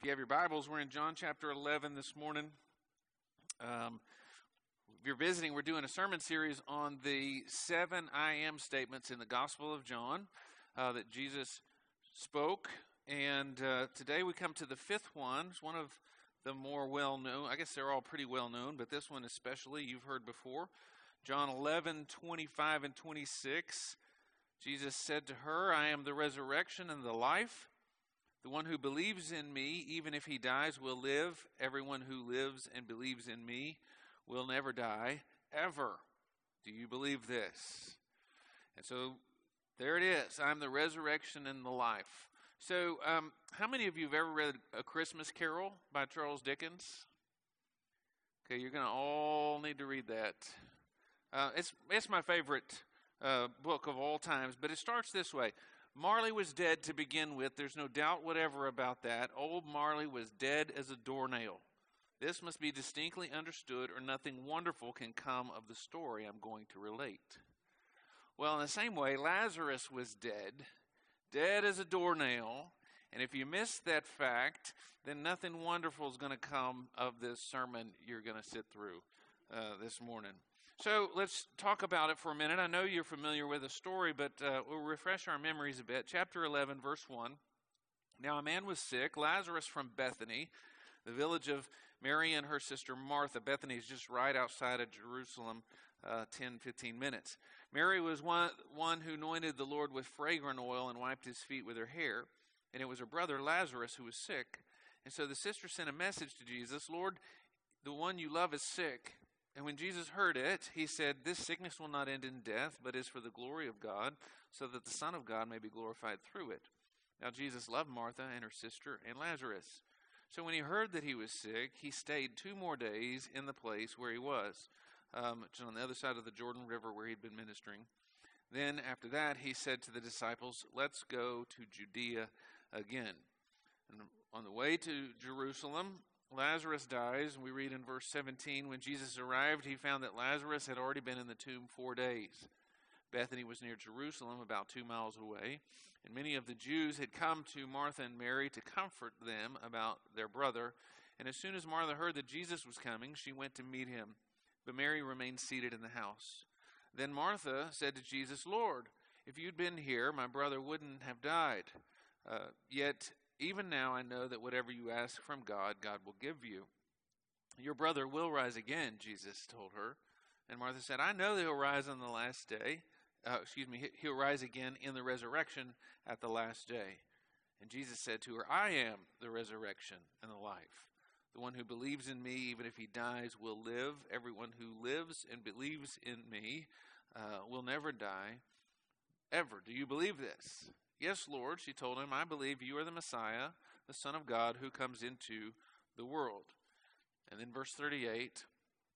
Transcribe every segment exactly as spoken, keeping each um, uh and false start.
If you have your Bibles, we're in John chapter eleven this morning. Um, if you're visiting, we're doing a sermon series on the seven I am statements in the Gospel of John uh, that Jesus spoke. And uh, today we come to the fifth one. It's one of the more well-known. I guess they're all pretty well-known, but this one especially you've heard before. John eleven, twenty-five and twenty-six. Jesus said to her, "I am the resurrection and the life. The one who believes in me, even if he dies, will live. Everyone who lives and believes in me will never die, ever." Do you believe this? And so there it is. I'm the resurrection and the life. So um, how many of you have ever read A Christmas Carol by Charles Dickens? Okay, you're going to all need to read that. Uh, it's, it's my favorite uh, book of all times, but it starts this way. Marley was dead to begin with. There's no doubt whatever about that. Old Marley was dead as a doornail. This must be distinctly understood, or nothing wonderful can come of the story I'm going to relate. Well, in the same way, Lazarus was dead, dead as a doornail. And if you missed that fact, then nothing wonderful is going to come of this sermon you're going to sit through uh, this morning. So let's talk about it for a minute. I know you're familiar with the story, but uh, we'll refresh our memories a bit. Chapter eleven, verse one. Now a man was sick, Lazarus from Bethany, the village of Mary and her sister Martha. Bethany is just right outside of Jerusalem, uh, ten, fifteen minutes. Mary was one, one who anointed the Lord with fragrant oil and wiped his feet with her hair. And it was her brother Lazarus who was sick. And so the sister sent a message to Jesus, "Lord, the one you love is sick." And when Jesus heard it, he said, "This sickness will not end in death, but is for the glory of God, so that the Son of God may be glorified through it." Now Jesus loved Martha and her sister and Lazarus. So when he heard that he was sick, he stayed two more days in the place where he was, um, which is on the other side of the Jordan River where he'd been ministering. Then after that, he said to the disciples, "Let's go to Judea again." And on the way to Jerusalem, Lazarus dies, and we read in verse seventeen, when Jesus arrived, he found that Lazarus had already been in the tomb four days. Bethany was near Jerusalem, about two miles away, and many of the Jews had come to Martha and Mary to comfort them about their brother. And as soon as Martha heard that Jesus was coming, she went to meet him, but Mary remained seated in the house. Then Martha said to Jesus, "Lord, if you'd been here, my brother wouldn't have died. Uh, yet even now I know that whatever you ask from God, God will give you." "Your brother will rise again," Jesus told her. And Martha said, "I know that he'll rise on the last day. Uh, excuse me, he'll rise again in the resurrection at the last day." And Jesus said to her, "I am the resurrection and the life. The one who believes in me, even if he dies, will live. Everyone who lives and believes in me uh, will never die, ever. Do you believe this?" "Yes, Lord," she told him, "I believe you are the Messiah, the Son of God, who comes into the world." And then verse thirty-eight,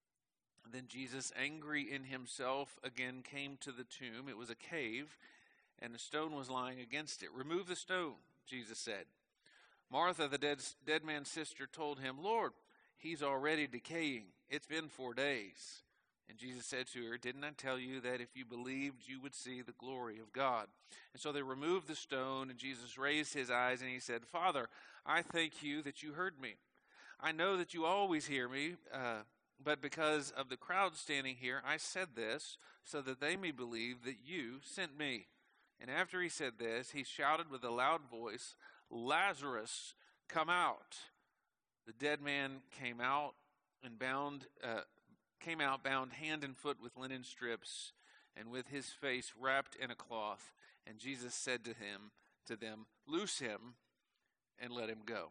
then Jesus, angry in himself, again came to the tomb. It was a cave, and a stone was lying against it. "Remove the stone," Jesus said. Martha, the dead, dead man's sister, told him, "Lord, he's already decaying. It's been four days." And Jesus said to her, "Didn't I tell you that if you believed, you would see the glory of God?" And so they removed the stone, and Jesus raised his eyes, and he said, "Father, I thank you that you heard me. I know that you always hear me, uh, but because of the crowd standing here, I said this, so that they may believe that you sent me." And after he said this, he shouted with a loud voice, "Lazarus, come out." The dead man came out and bound... Uh, came out bound hand and foot with linen strips and with his face wrapped in a cloth. And Jesus said to him, to them, "Loose him and let him go."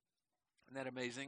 Isn't that amazing?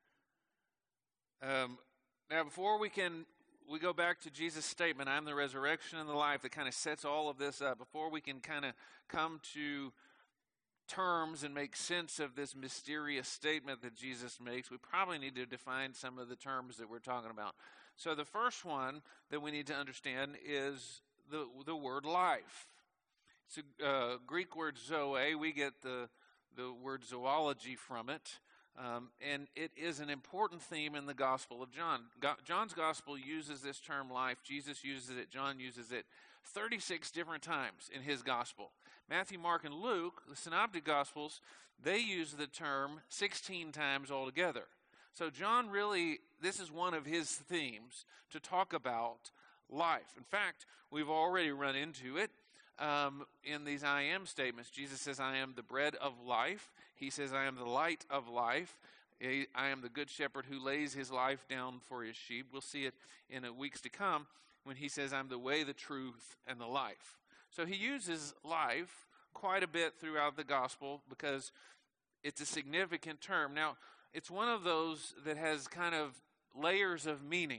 Um, now, before we can, we go back to Jesus' statement, "I'm the resurrection and the life," that kind of sets all of this up. Before we can kind of come to terms and make sense of this mysterious statement that Jesus makes, we probably need to define some of the terms that we're talking about. So the first one that we need to understand is the the word life. It's a uh, Greek word zoe. We get the the word zoology from it, um, and it is an important theme in the Gospel of John. Go- John's Gospel uses this term life. Jesus uses it. John uses it thirty-six different times in his gospel. Matthew, Mark, and Luke, the synoptic gospels, they use the term sixteen times altogether. So John really, this is one of his themes, to talk about life. In fact, we've already run into it um, in these I am statements. Jesus says, I am the bread of life. He says, I am the light of life. I am the good shepherd who lays his life down for his sheep. We'll see it in the weeks to come when he says, I'm the way, the truth, and the life. So he uses life quite a bit throughout the gospel because it's a significant term. Now, it's one of those that has kind of layers of meaning.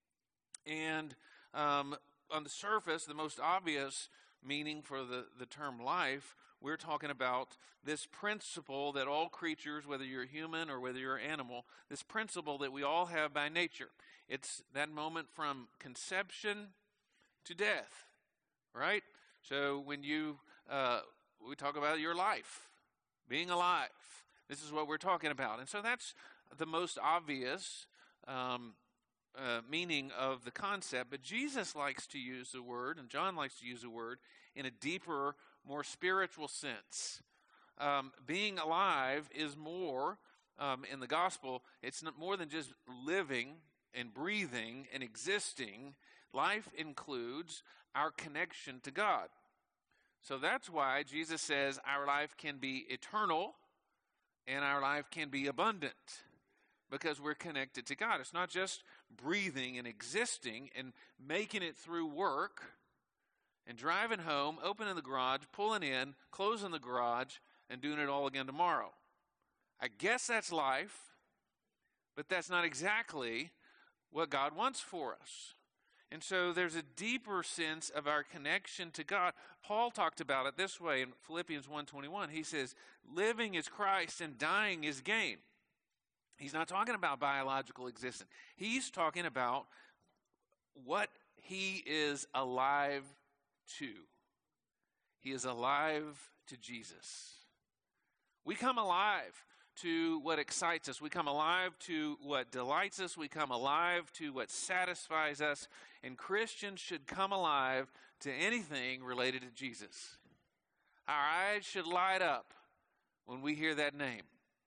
And um, on the surface, the most obvious meaning for the, the term life, we're talking about this principle that all creatures, whether you're human or whether you're an animal, this principle that we all have by nature. It's that moment from conception to death, right? So when you, uh, we talk about your life, being alive, this is what we're talking about. And so that's the most obvious um, uh, meaning of the concept. But Jesus likes to use the word, and John likes to use the word, in a deeper, more spiritual sense. Um, being alive is more, um, in the gospel, it's not more than just living and breathing and existing. Life includes our connection to God. So that's why Jesus says our life can be eternal and our life can be abundant, because we're connected to God. It's not just breathing and existing and making it through work and driving home, opening the garage, pulling in, closing the garage, and doing it all again tomorrow. I guess that's life, but that's not exactly what God wants for us. And so there's a deeper sense of our connection to God. Paul talked about it this way in Philippians one twenty-one. He says, living is Christ and dying is gain. He's not talking about biological existence. He's talking about what he is alive to. He is alive to Jesus. We come alive to what excites us. We come alive to what delights us. We come alive to what satisfies us. And Christians should come alive to anything related to Jesus. Our eyes should light up when we hear that name.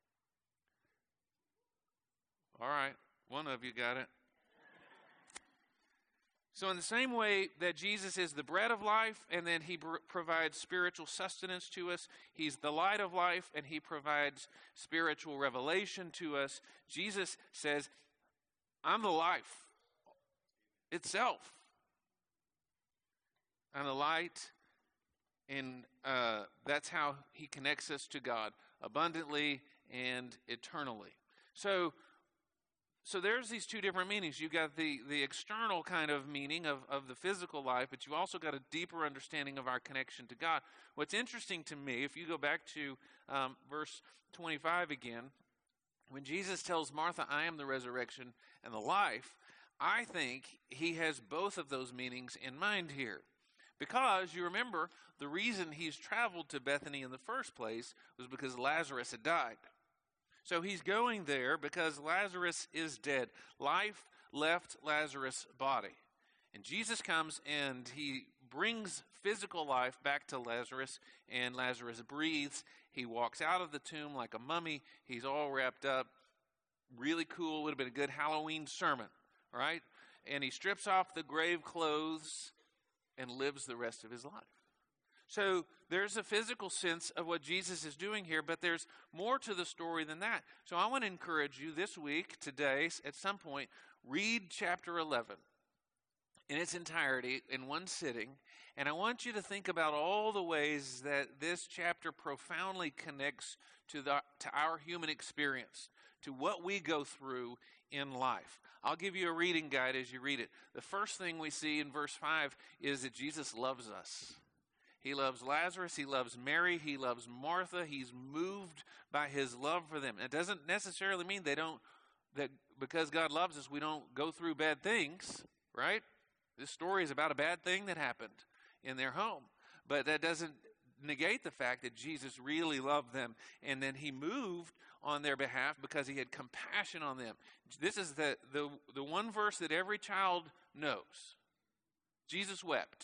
All right, one of you got it. So in the same way that Jesus is the bread of life, and then he br- provides spiritual sustenance to us, he's the light of life, and he provides spiritual revelation to us, Jesus says, I'm the life itself. I'm the light, and uh, that's how he connects us to God, abundantly and eternally. So, So there's these two different meanings. You've got the, the external kind of meaning of, of the physical life, but you've also got a deeper understanding of our connection to God. What's interesting to me, if you go back to um, verse twenty-five again, when Jesus tells Martha, I am the resurrection and the life, I think he has both of those meanings in mind here. Because you remember, the reason he's traveled to Bethany in the first place was because Lazarus had died. So he's going there because Lazarus is dead. Life left Lazarus' body. And Jesus comes and he brings physical life back to Lazarus, and Lazarus breathes. He walks out of the tomb like a mummy. He's all wrapped up. Really cool. Would have been a good Halloween sermon, right? And he strips off the grave clothes and lives the rest of his life. So there's a physical sense of what Jesus is doing here, but there's more to the story than that. So I want to encourage you this week, today, at some point, read chapter eleven in its entirety in one sitting. And I want you to think about all the ways that this chapter profoundly connects to the to our human experience, to what we go through in life. I'll give you a reading guide as you read it. The first thing we see in verse five is that Jesus loves us. He loves Lazarus. He loves Mary. He loves Martha. He's moved by his love for them. It doesn't necessarily mean they don't, that because God loves us, we don't go through bad things, right? This story is about a bad thing that happened in their home. But that doesn't negate the fact that Jesus really loved them. And then he moved on their behalf because he had compassion on them. This is the, the, the one verse that every child knows. Jesus wept.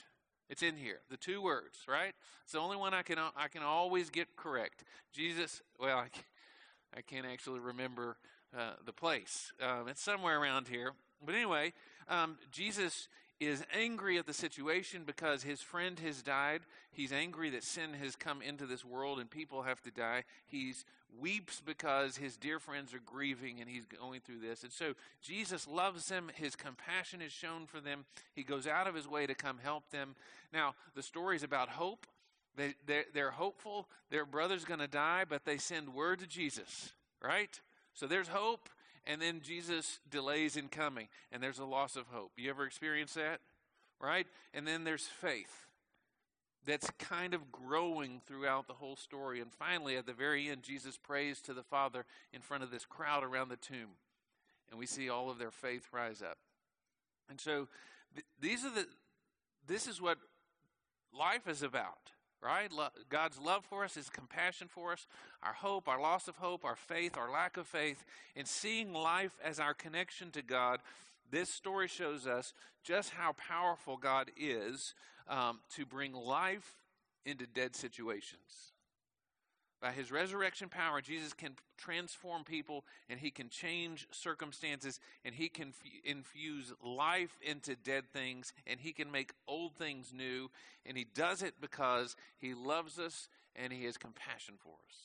It's in here. The two words, right? It's the only one I can I can always get correct. Jesus, well, I can't, I can't actually remember uh, the place. Um, it's somewhere around here. But anyway, um, Jesus is angry at the situation because his friend has died. He's angry that sin has come into this world and people have to die. He weeps because his dear friends are grieving and he's going through this. And so Jesus loves them. His compassion is shown for them. He goes out of his way to come help them. Now, the story is about hope. They, they're, they're hopeful. Their brother's going to die, but they send word to Jesus, right? So there's hope. And then Jesus delays in coming, and there's a loss of hope. You ever experience that? Right? And then there's faith that's kind of growing throughout the whole story. And finally, at the very end, Jesus prays to the Father in front of this crowd around the tomb. And we see all of their faith rise up. And so th- these are the. This is what life is about. Right? Lo- God's love for us, his compassion for us, our hope, our loss of hope, our faith, our lack of faith, and seeing life as our connection to God. This story shows us just how powerful God is um, to bring life into dead situations. By his resurrection power, Jesus can transform people, and he can change circumstances, and he can f- infuse life into dead things, and he can make old things new, and he does it because he loves us and he has compassion for us.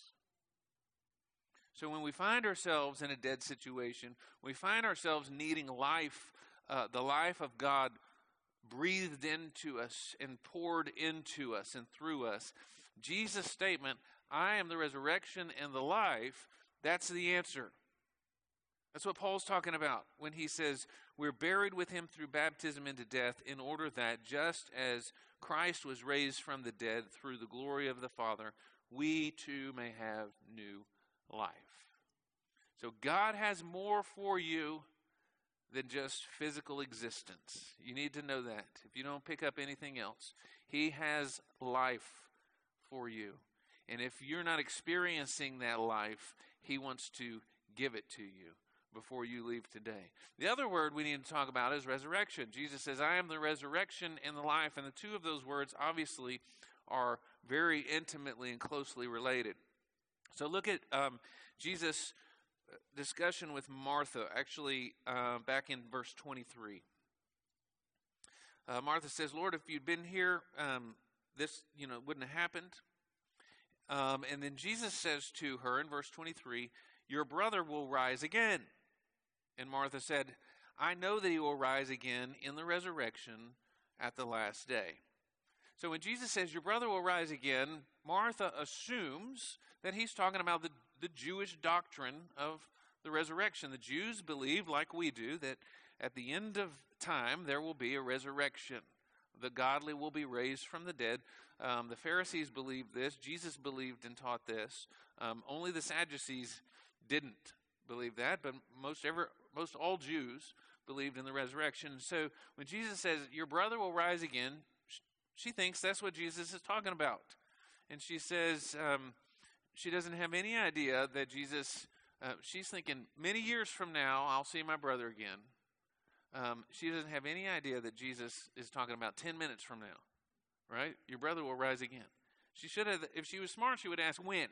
So when we find ourselves in a dead situation, we find ourselves needing life, uh, the life of God breathed into us and poured into us and through us. Jesus' statement, I am the resurrection and the life, that's the answer. That's what Paul's talking about when he says we're buried with him through baptism into death, in order that just as Christ was raised from the dead through the glory of the Father, we too may have new life. So God has more for you than just physical existence. You need to know that. If you don't pick up anything else, he has life for you. And if you're not experiencing that life, he wants to give it to you before you leave today. The other word we need to talk about is resurrection. Jesus says, I am the resurrection and the life. And the two of those words obviously are very intimately and closely related. So look at um, Jesus' discussion with Martha, actually uh, back in verse twenty-three. Uh, Martha says, Lord, if you'd been here, um, this you know wouldn't have happened. Um, and then Jesus says to her in verse twenty-three, your brother will rise again. And Martha said, I know that he will rise again in the resurrection at the last day. So when Jesus says your brother will rise again, Martha assumes that he's talking about the, the Jewish doctrine of the resurrection. The Jews believe, like we do, that at the end of time there will be a resurrection. The godly will be raised from the dead. Um, the Pharisees believed this. Jesus believed and taught this. Um, only the Sadducees didn't believe that, but most ever, most all Jews believed in the resurrection. So when Jesus says, your brother will rise again, she thinks that's what Jesus is talking about. And she says um, she doesn't have any idea that Jesus, uh, she's thinking, many years from now, I'll see my brother again. Um, she doesn't have any idea that Jesus is talking about ten minutes from now, right? Your brother will rise again. She should have, if she was smart, she would ask when.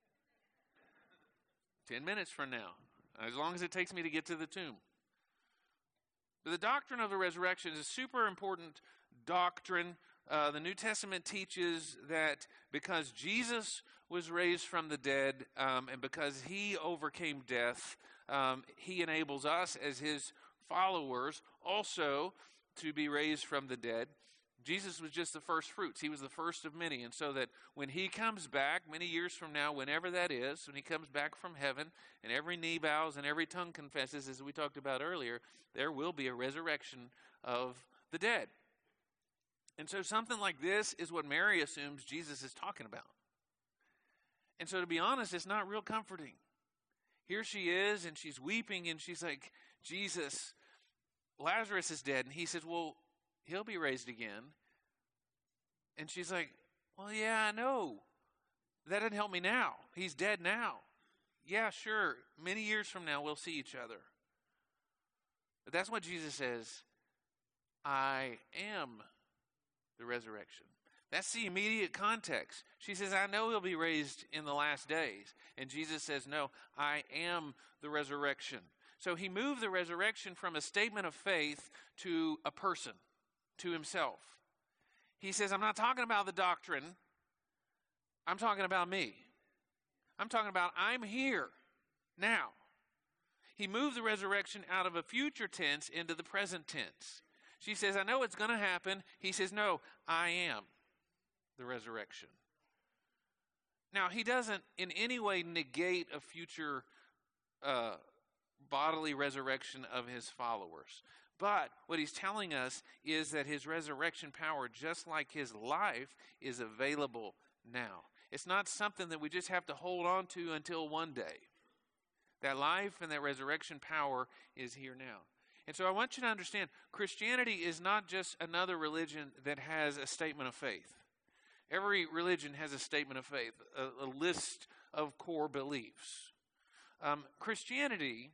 ten minutes from now, as long as it takes me to get to the tomb. But the doctrine of the resurrection is a super important doctrine. Uh, the New Testament teaches that because Jesus was raised from the dead um, and because he overcame death, um, he enables us as his followers also to be raised from the dead. Jesus was just the first fruits. He was the first of many. And so that when he comes back many years from now, whenever that is, when he comes back from heaven and every knee bows and every tongue confesses, as we talked about earlier, there will be a resurrection of the dead. And so something like this is what Mary assumes Jesus is talking about. And so to be honest, it's not real comforting. Here she is and she's weeping and she's like, Jesus, Lazarus is dead. And he says, well, he'll be raised again. And she's like, well, yeah, I know. That doesn't help me now. He's dead now. Yeah, sure. Many years from now, we'll see each other. But that's what Jesus says. I am the resurrection. That's the immediate context. She says, I know he'll be raised in the last days. And Jesus says, no, I am the resurrection. So he moved the resurrection from a statement of faith to a person, to himself. He says, I'm not talking about the doctrine. I'm talking about me. I'm talking about I'm here now. He moved the resurrection out of a future tense into the present tense. She says, I know it's going to happen. He says, no, I am the resurrection. Now, he doesn't in any way negate a future uh, bodily resurrection of his followers. But what he's telling us is that his resurrection power, just like his life, is available now. It's not something that we just have to hold on to until one day. That life and that resurrection power is here now. And so I want you to understand, Christianity is not just another religion that has a statement of faith. Every religion has a statement of faith, a, a list of core beliefs. Um, Christianity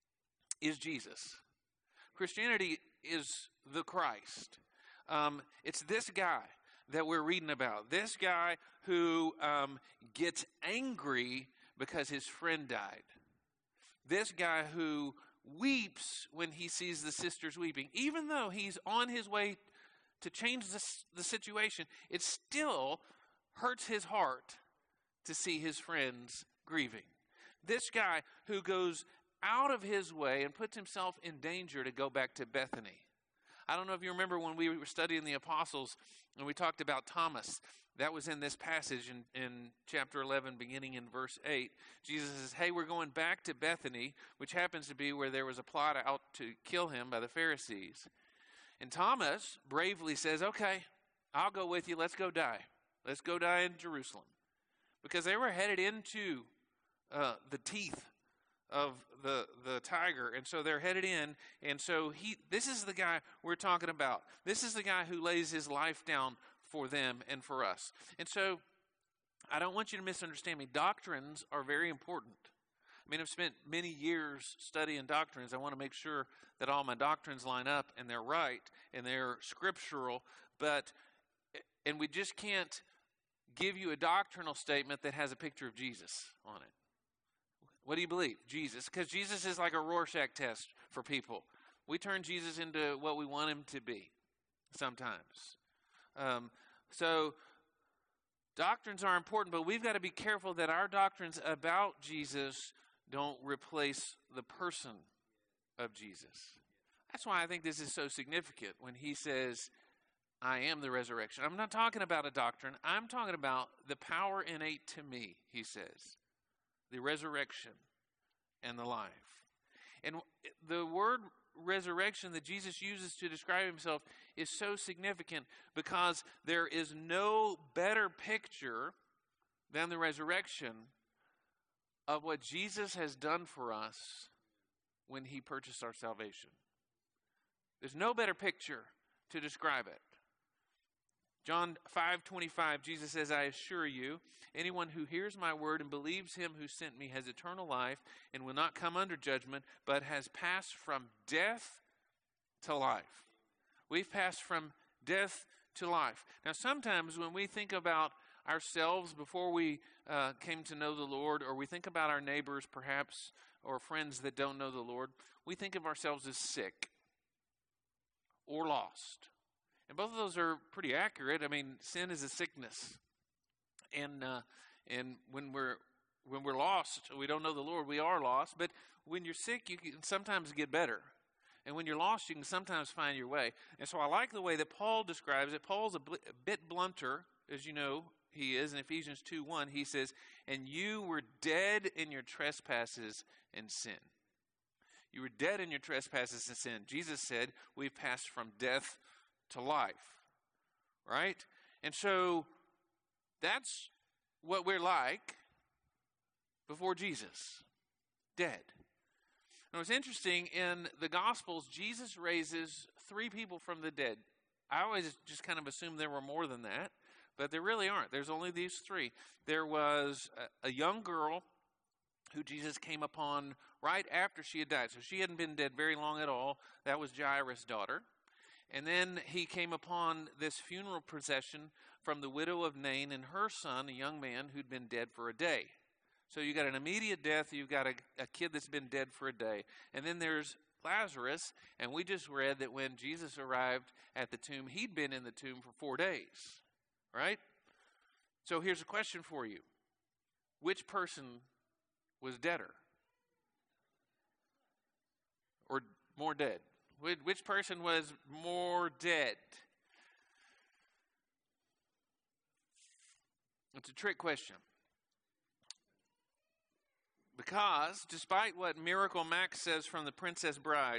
is Jesus. Christianity is the Christ. Um, it's this guy that we're reading about. This guy who um, gets angry because his friend died. This guy who weeps when he sees the sisters weeping. Even though he's on his way to change the, the situation, it still hurts his heart to see his friends grieving. This guy who goes out of his way and puts himself in danger to go back to Bethany. I don't know if you remember when we were studying the apostles and we talked about Thomas. That was in this passage in, in chapter eleven, beginning in verse eight. Jesus says, hey, we're going back to Bethany, which happens to be where there was a plot out to kill him by the Pharisees. And Thomas bravely says, okay, I'll go with you. Let's go die. Let's go die in Jerusalem. Because they were headed into uh, the teeth of the, the tiger. And so they're headed in. And so he, this is the guy we're talking about. This is the guy who lays his life down for them and for us. And so I don't want you to misunderstand me. Doctrines are very important. I mean, I've spent many years studying doctrines. I want to make sure that all my doctrines line up and they're right and they're scriptural. But, and we just can't give you a doctrinal statement that has a picture of Jesus on it. What do you believe? Jesus. Because Jesus is like a Rorschach test for people. We turn Jesus into what we want him to be sometimes. Um, so doctrines are important, but we've got to be careful that our doctrines about Jesus don't replace the person of Jesus. That's why I think this is so significant when he says, I am the resurrection. I'm not talking about a doctrine. I'm talking about the power innate to me, he says. The resurrection and the life. And the word resurrection that Jesus uses to describe himself is so significant because there is no better picture than the resurrection of what Jesus has done for us when he purchased our salvation. There's no better picture to describe it. John five twenty-five, Jesus says, I assure you, anyone who hears my word and believes him who sent me has eternal life and will not come under judgment, but has passed from death to life. We've passed from death to life. Now, sometimes when we think about ourselves before we uh, came to know the Lord, or we think about our neighbors perhaps, or friends that don't know the Lord, we think of ourselves as sick or lost. And both of those are pretty accurate. I mean, sin is a sickness. And uh, and when we're when we're lost, we don't know the Lord, we are lost. But when you're sick, you can sometimes get better. And when you're lost, you can sometimes find your way. And so I like the way that Paul describes it. Paul's a, bl- a bit blunter, as you know he is. In Ephesians two one, he says, and you were dead in your trespasses and sin. You were dead in your trespasses and sin. Jesus said, we've passed from death to life, right? And so that's what we're like before Jesus, dead. And what's interesting, in the Gospels, Jesus raises three people from the dead. I always just kind of assumed there were more than that, but there really aren't. There's only these three. There was a, a young girl who Jesus came upon right after she had died. So she hadn't been dead very long at all. That was Jairus' daughter. And then he came upon this funeral procession from the widow of Nain and her son, a young man who'd been dead for a day. So you got an immediate death, you've got a, a kid that's been dead for a day. And then there's Lazarus, and we just read that when Jesus arrived at the tomb, he'd been in the tomb for four days, right? So here's a question for you. Which person was deader? Or more dead? Which person was more dead? It's a trick question. Because, despite what Miracle Max says from The Princess Bride,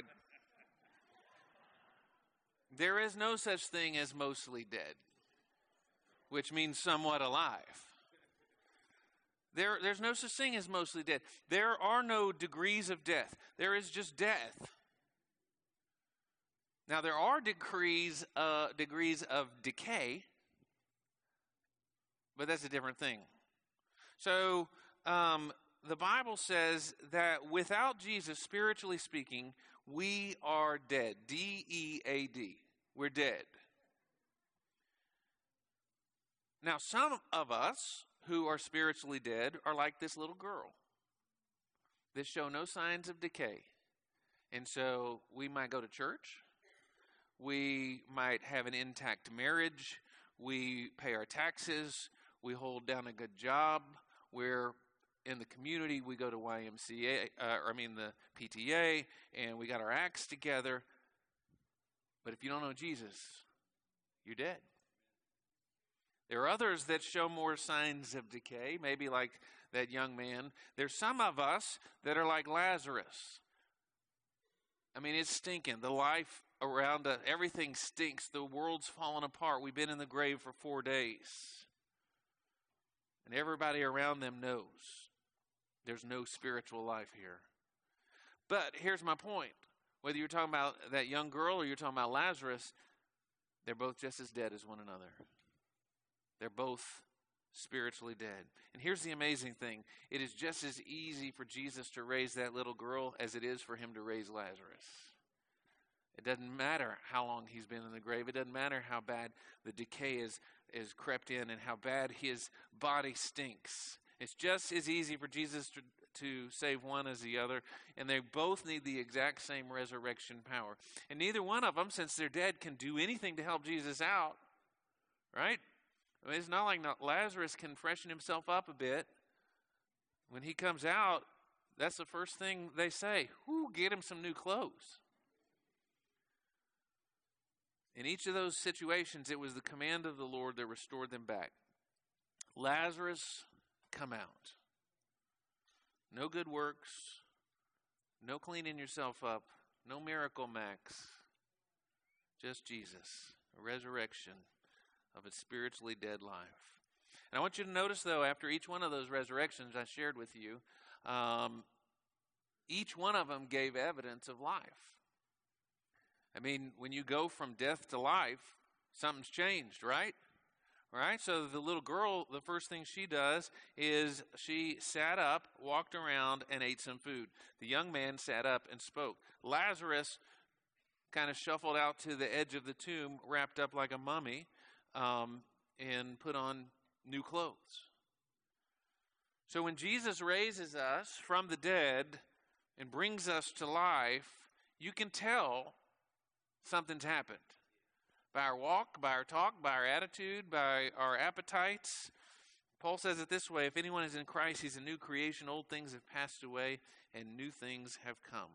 there is no such thing as mostly dead, which means somewhat alive. There, there's no such thing as mostly dead. There are no degrees of death. There is just death. Now, there are degrees, uh, degrees of decay, but that's a different thing. So, um, the Bible says that without Jesus, spiritually speaking, we are dead. D E A D. We're dead. Now, some of us who are spiritually dead are like this little girl that show no signs of decay. And so we might go to church. We might have an intact marriage. We pay our taxes. We hold down a good job. We're in the community. We go to Y M C A, uh, or I mean the P T A, and we got our acts together. But if you don't know Jesus, you're dead. There are others that show more signs of decay, maybe like that young man. There's some of us that are like Lazarus. I mean, it's stinking. The life around us, everything stinks. The world's fallen apart. We've been in the grave for four days. And everybody around them knows there's no spiritual life here. But here's my point. Whether you're talking about that young girl or you're talking about Lazarus, they're both just as dead as one another. They're both spiritually dead. And here's the amazing thing. It is just as easy for Jesus to raise that little girl as it is for him to raise Lazarus. It doesn't matter how long he's been in the grave. It doesn't matter how bad the decay is, is crept in and how bad his body stinks. It's just as easy for Jesus to, to save one as the other. And they both need the exact same resurrection power. And neither one of them, since they're dead, can do anything to help Jesus out. Right? I mean, it's not like not, Lazarus can freshen himself up a bit. When he comes out, that's the first thing they say. Whoo, get him some new clothes. In each of those situations, it was the command of the Lord that restored them back. Lazarus, come out. No good works. No cleaning yourself up. No miracle max. Just Jesus. A resurrection of a spiritually dead life. And I want you to notice, though, after each one of those resurrections I shared with you, um, each one of them gave evidence of life. I mean, when you go from death to life, something's changed, right? Right? So the little girl, the first thing she does is she sat up, walked around, and ate some food. The young man sat up and spoke. Lazarus kind of shuffled out to the edge of the tomb, wrapped up like a mummy, um, and put on new clothes. So when Jesus raises us from the dead and brings us to life, you can tell something's happened. By our walk, by our talk, by our attitude, by our appetites. Paul says it this way, if anyone is in Christ, he's a new creation. Old things have passed away and new things have come.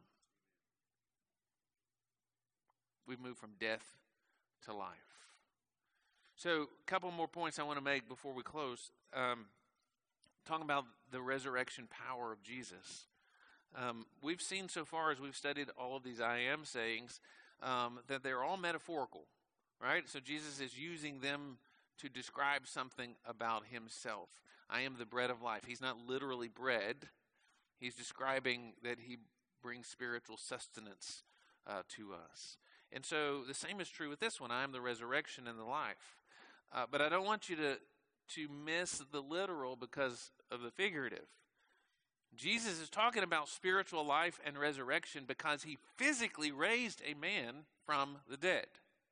We've moved from death to life. So a couple more points I want to make before we close. Um, talking about the resurrection power of Jesus. Um, we've seen so far as we've studied all of these I am sayings um, that they're all metaphorical. Right? So Jesus is using them to describe something about himself. I am the bread of life. He's not literally bread. He's describing that he brings spiritual sustenance uh, to us. And so the same is true with this one. I am the resurrection and the life. Uh, but I don't want you to, to miss the literal because of the figurative. Jesus is talking about spiritual life and resurrection because he physically raised a man from the dead.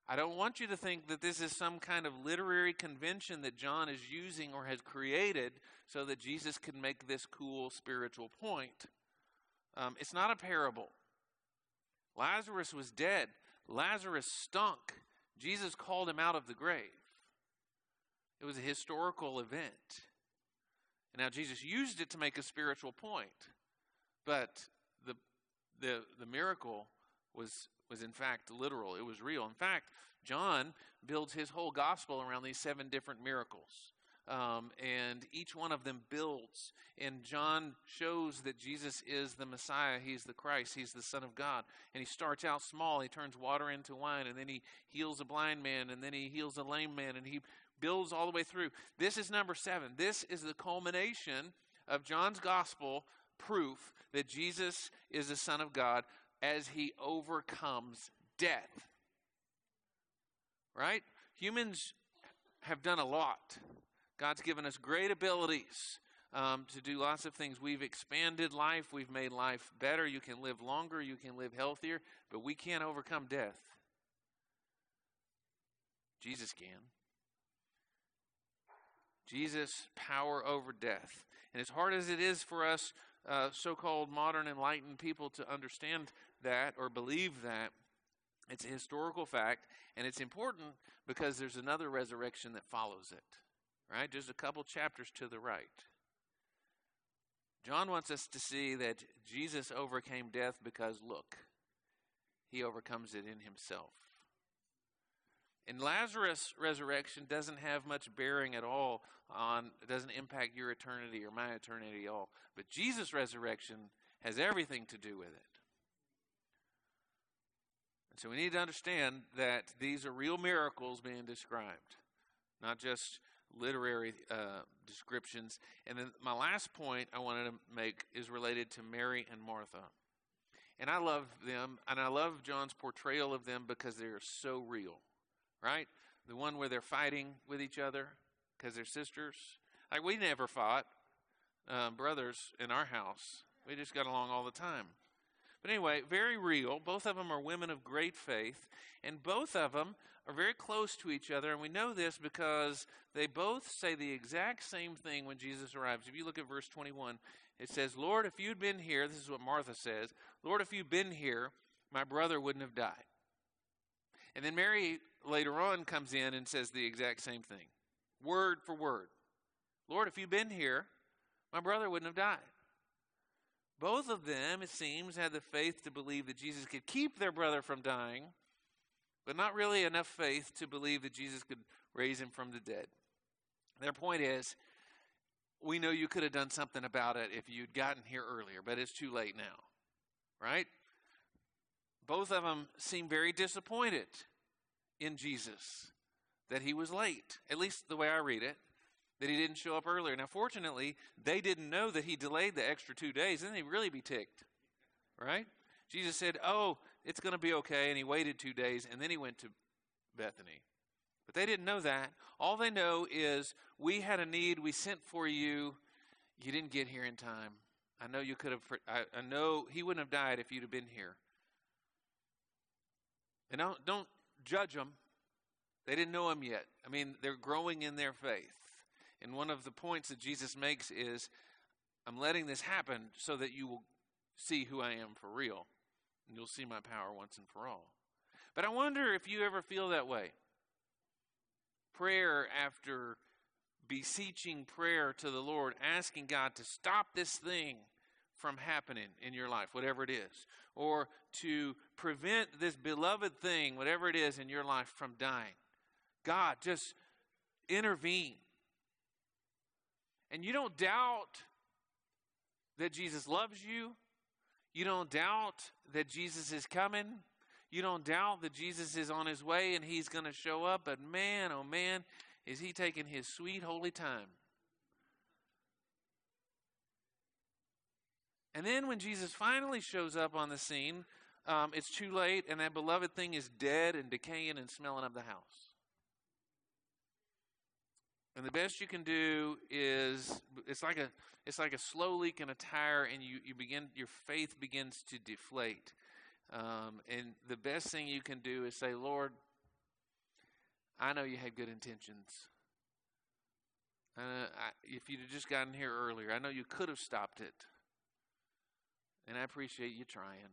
I don't want you to think that this is some kind of literary convention that John is using or has created so that Jesus can make this cool spiritual point. Um, it's not a parable. Lazarus was dead. Lazarus stunk. Jesus called him out of the grave. It was a historical event. And now Jesus used it to make a spiritual point. But the the the miracle was was in fact literal. It was real. In fact, John builds his whole gospel around these seven different miracles. Um, and each one of them builds. And John shows that Jesus is the Messiah. He's the Christ. He's the Son of God. And he starts out small. He turns water into wine. And then he heals a blind man. And then he heals a lame man. And he builds all the way through. This is number seven. This is the culmination of John's gospel proof that Jesus is the Son of God as he overcomes death. Right? Humans have done a lot. God's given us great abilities um, to do lots of things. We've expanded life. We've made life better. You can live longer. You can live healthier. But we can't overcome death. Jesus can. Jesus' power over death. And as hard as it is for us uh, so-called modern enlightened people to understand that or believe that, it's a historical fact. And it's important because there's another resurrection that follows it. Right? Just a couple chapters to the right. John wants us to see that Jesus overcame death because, look, he overcomes it in himself. And Lazarus' resurrection doesn't have much bearing at all on, it doesn't impact your eternity or my eternity at all. But Jesus' resurrection has everything to do with it. And so we need to understand that these are real miracles being described, not just literary uh, descriptions. And then my last point I wanted to make is related to Mary and Martha. And I love them, and I love John's portrayal of them because they're so real, right? The one where they're fighting with each other because they're sisters. Like, we never fought, um, brothers in our house. We just got along all the time. But anyway, very real. Both of them are women of great faith, and both of them are very close to each other, and we know this because they both say the exact same thing when Jesus arrives. If you look at verse twenty-one, it says, Lord, if you'd been here, this is what Martha says, Lord, if you'd been here, my brother wouldn't have died. And then Mary later on comes in and says the exact same thing, word for word. Lord, if you'd been here, my brother wouldn't have died. Both of them, it seems, had the faith to believe that Jesus could keep their brother from dying, but not really enough faith to believe that Jesus could raise him from the dead. Their point is, we know you could have done something about it if you'd gotten here earlier, but it's too late now, right? Both of them seem very disappointed in Jesus that he was late, at least the way I read it, that he didn't show up earlier. Now, fortunately, they didn't know that he delayed the extra two days. Then they'd really be ticked, right? Jesus said, oh, it's going to be okay, and he waited two days, and then he went to Bethany. But they didn't know that. All they know is, we had a need, we sent for you, you didn't get here in time. I know you could have, I, I know he wouldn't have died if you'd have been here. And don't, don't judge them. They didn't know him yet. I mean, they're growing in their faith. And one of the points that Jesus makes is, I'm letting this happen so that you will see who I am for real. And you'll see my power once and for all. But I wonder if you ever feel that way. Prayer after beseeching prayer to the Lord, asking God to stop this thing from happening in your life, whatever it is. Or to prevent this beloved thing, whatever it is in your life, from dying. God, just intervene. And you don't doubt that Jesus loves you. You don't doubt that Jesus is coming. You don't doubt that Jesus is on his way and he's going to show up. But man, oh man, is he taking his sweet holy time. And then when Jesus finally shows up on the scene, um, it's too late and that beloved thing is dead and decaying and smelling of the house. And the best you can do is, it's like a it's like a slow leak in a tire, and you, you begin your faith begins to deflate. Um, and the best thing you can do is say, Lord, I know you had good intentions. Uh, I, if you'd have just gotten here earlier, I know you could have stopped it. And I appreciate you trying.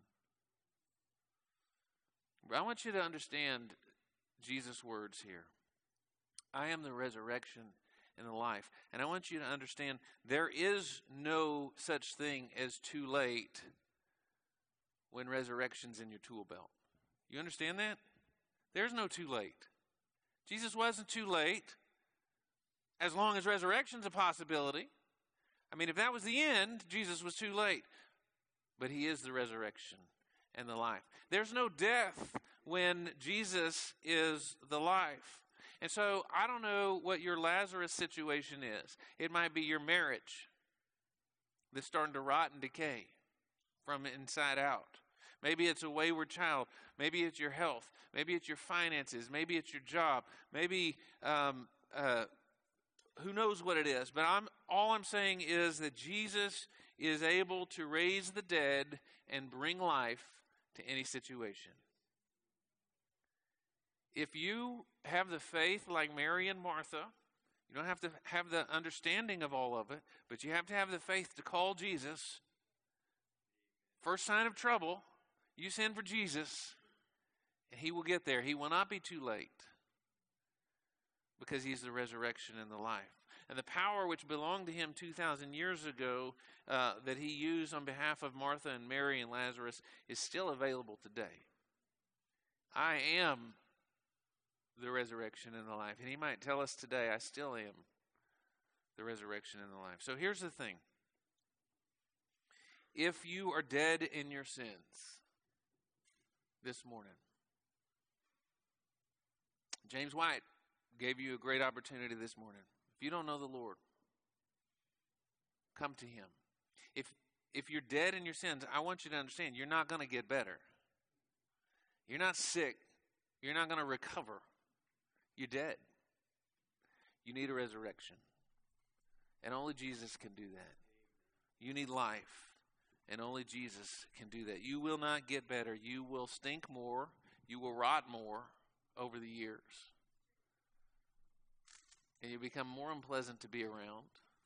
But I want you to understand Jesus' words here. I am the resurrection and the life. And I want you to understand there is no such thing as too late when resurrection's in your tool belt. You understand that? There's no too late. Jesus wasn't too late as long as resurrection's a possibility. I mean, if that was the end, Jesus was too late. But he is the resurrection and the life. There's no death when Jesus is the life. And so I don't know what your Lazarus situation is. It might be your marriage that's starting to rot and decay from inside out. Maybe it's a wayward child. Maybe it's your health. Maybe it's your finances. Maybe it's your job. Maybe um, uh, who knows what it is. But I'm all I'm saying is that Jesus is able to raise the dead and bring life to any situation. If you have the faith like Mary and Martha, you don't have to have the understanding of all of it, but you have to have the faith to call Jesus. First sign of trouble, you send for Jesus, and he will get there. He will not be too late because he's the resurrection and the life. And the power which belonged to him two thousand years ago uh, that he used on behalf of Martha and Mary and Lazarus is still available today. I am the resurrection and the life. And he might tell us today, I still am the resurrection and the life. So here's the thing. If you are dead in your sins this morning, James White gave you a great opportunity this morning. If you don't know the Lord, come to him. If if you're dead in your sins, I want you to understand you're not going to get better. You're not sick. You're not going to recover. You're dead. You need a resurrection. And only Jesus can do that. You need life. And only Jesus can do that. You will not get better. You will stink more. You will rot more over the years. And you become more unpleasant to be around.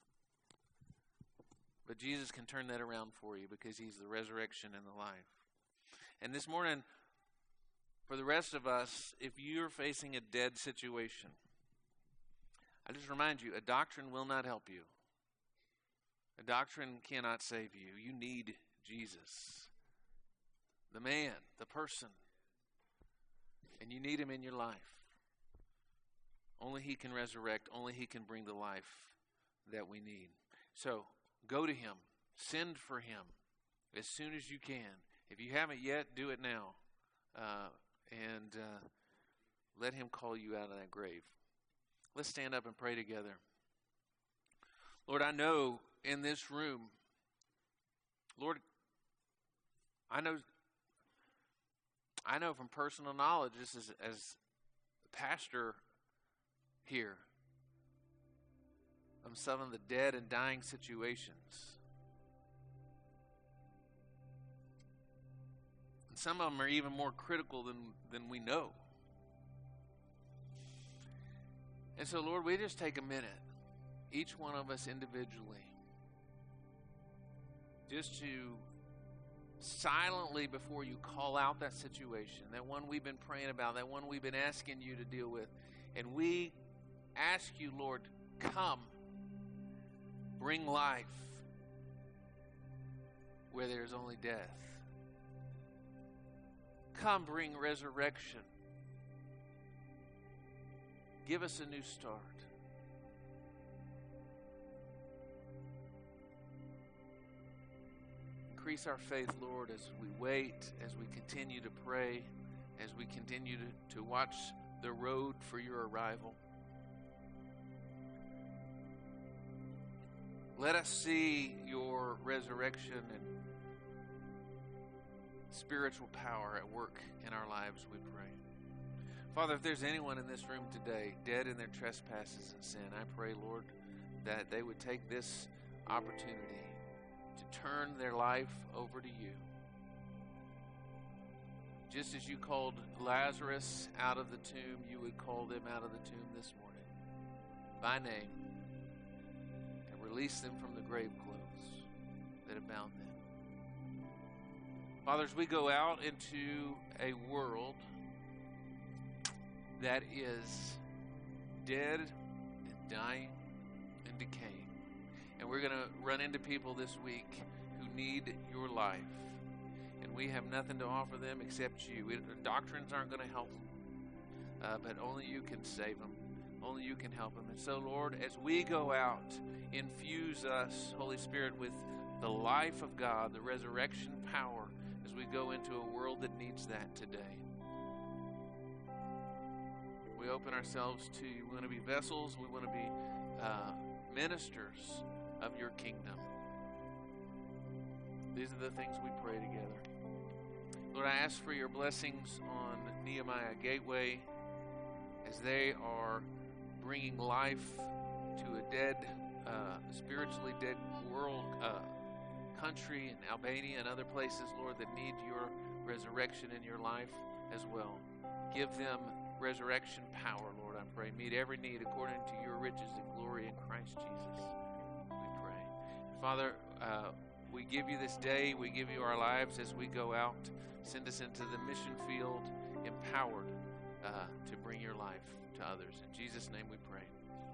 But Jesus can turn that around for you because he's the resurrection and the life. And this morning, for the rest of us, if you're facing a dead situation, I just remind you, a doctrine will not help you. A doctrine cannot save you. You need Jesus, the man, the person. And you need him in your life. Only he can resurrect. Only he can bring the life that we need. So, go to him. Send for him as soon as you can. If you haven't yet, do it now. Uh, and uh, let him call you out of that grave. Let's stand up and pray together. Lord, I know in this room, Lord, I know I know from personal knowledge, just as, as a pastor here, of some of the dead and dying situations. And some of them are even more critical than, than we know. And so, Lord, we just take a minute, each one of us individually, just to silently, before you call out that situation, that one we've been praying about, that one we've been asking you to deal with, and we ask you, Lord, come, bring life where there's only death. Come, bring resurrection. Give us a new start. Increase our faith, Lord, as we wait, as we continue to pray, as we continue to, to watch the road for your arrival. Let us see your resurrection and spiritual power at work in our lives, we pray. Father, if there's anyone in this room today dead in their trespasses and sin, I pray, Lord, that they would take this opportunity to turn their life over to you. just as you called Lazarus out of the tomb, you would call them out of the tomb this morning by name and release them from the grave clothes that have bound them. Father, as we go out into a world that is dead and dying and decaying, and we're going to run into people this week who need your life, and we have nothing to offer them except you. It, doctrines aren't going to help them, uh, but only you can save them. Only you can help them. And so, Lord, as we go out, infuse us, Holy Spirit, with the life of God, the resurrection power, as we go into a world that needs that today. We open ourselves to you. We want to be vessels. We want to be uh, ministers of your kingdom. These are the things we pray together. Lord, I ask for your blessings on Nehemiah Gateway as they are bringing life to a dead, uh, spiritually dead world, uh, country in Albania and other places, Lord, that need your resurrection in your life as well. Give them resurrection power, Lord, I pray. Meet every need according to your riches and glory in Christ Jesus, we pray. Father, uh, we give you this day. We give you our lives as we go out. Send us into the mission field, empowered uh, to bring your life to others. In Jesus' name we pray.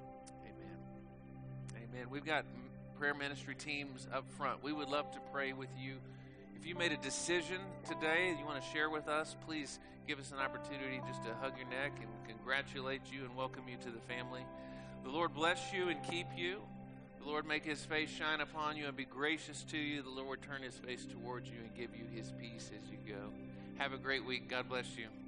Amen. Amen. We've got prayer ministry teams up front. We would love to pray with you. If you made a decision today and you want to share with us, please give us an opportunity just to hug your neck and congratulate you and welcome you to the family. The Lord bless you and keep you. The Lord make his face shine upon you and be gracious to you. The Lord turn his face towards you and give you his peace as you go. Have a great week. God bless you.